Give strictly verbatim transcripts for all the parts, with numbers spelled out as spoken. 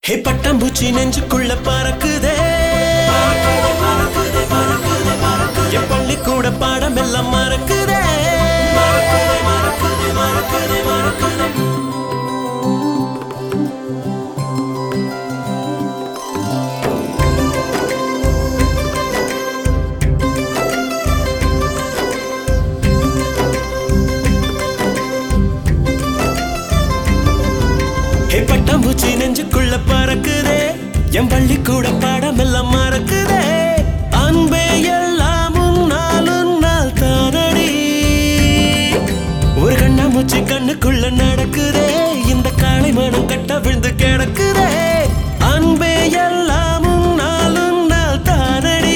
ஹே பட்டாம்பூச்சி நெஞ்சுக்குள்ள பறக்குதே, என் பள்ளிக்கூட பாடம் எல்லாம் மறக்குதே. ஹே பட்டாம்பூச்சி நெஞ்சுக்குள்ள பறக்குதே, என் பள்ளிக்கூட பாடம் எல்லாம் மறக்குதே. அன்பே எல்லாம் உன்னால் உன்னால் தானடி. ஒரு கண்ணாமூச்சி கண்ணுக்குள்ள நடக்குதே, இந்த காளை மனம் கட்ட விழுந்து கிடக்குதே. அன்பே எல்லாம் உன்னால் உன்னால் தானடி.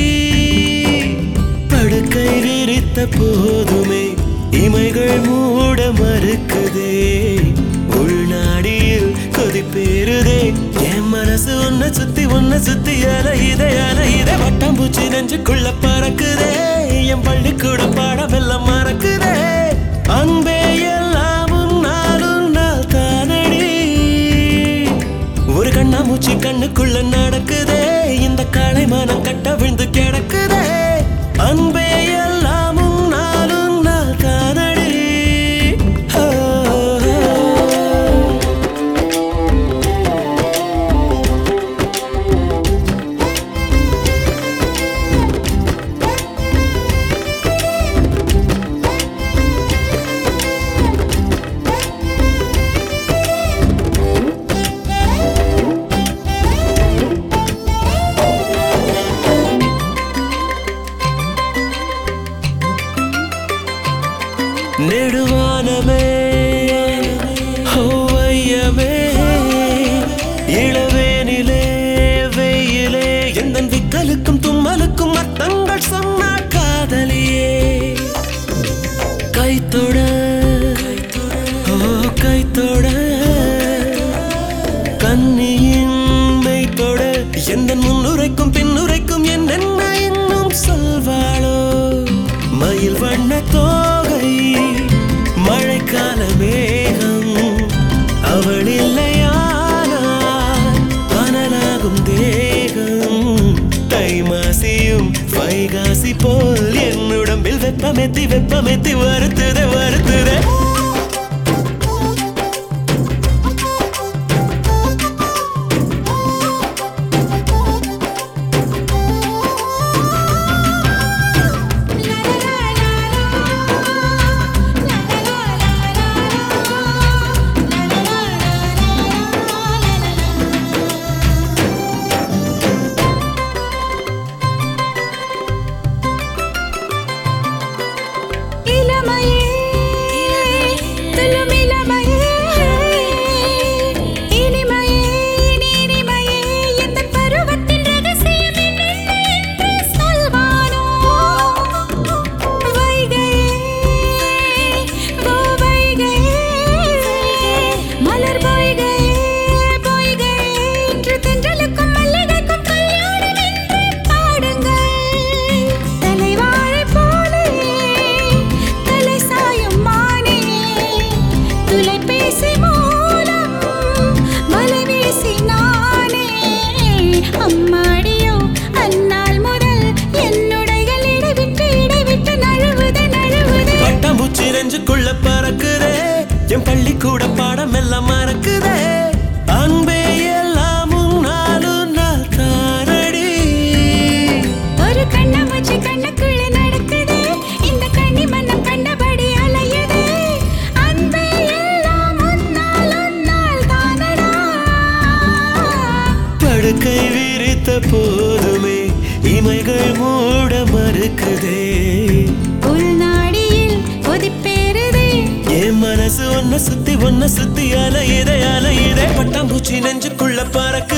படுக்கை விரித்த போதுமே இமைகள் மூட மறுக்குதே. உள்நாடியில் கொதிப்பேறுதே, என் மனசு உன்னை சுத்தி உன்னை சுத்தி அலையுதே அலையுதே. பட்டாம்பூச்சி நெஞ்சுக்குள்ள பறக்குதே, என் பள்ளிக்கூட பாடம் எல்லாம் மறக்குதே. அன்பே எல்லாம் உன்னால் உன்னால் தானடி. ஒரு கண்ணாமூச்சி கண்ணுக்குள்ள நடக்குதே, இந்த காளை மனம் கட்ட விழுந்து கிடக்குதே. அன்பே எல்லாம் உன்னால் உன்னால் தானடி. நெடுவானமே ஹோவையமே, இளவேனிலே வெயிலே, எந்த விக்கலுக்கும் தும்மலுக்கும் அர்த்தங்கள் சொன்ன காதலியே. கைத்தொட ஓ கைத்தொட கண்ணியின் மெய்த்தொட, எந்த முன்னுரைக்கும் பின்னுரைக்கும் என்னென்ன இன்னும் சொல்வாளோ. மயில் வண்ண தோகை மழைக்கால மேகம், அவள் இல்லையானால் அனலாகும் தேகம். தை மாசியும் வைகாசி போல் என் உடம்பில் வெப்பமெத்தி வெப்பமெத்தி வருத்துதே வருத்துதே. நெஞ்சுக்குள்ள பறக்குதே, என் பள்ளிக்கூட பாடம் எல்லாம் மறக்குதே. அன்பே எல்லாம் உன்னால் உன்னால் தானடி. ஒரு கண்ணாமூச்சி கண்ணுக்குள்ள நடக்குதே, இந்த கண்ணி மனம் கண்டபடி அலையுதே. அன்பே எல்லாம் உன்னால் உன்னால் தானடா. படுக்கை விரித்த போதுமே இமைகள் மூட மறுக்குதே. உள்நாடியில் கொதிப்பேறுதே, என் மனசு உன்னை சுத்தி உன்னை சுத்தி அலையுதே அலையுதே. பட்டாம்பூச்சி நெஞ்சுக்குள்ள பறக்கு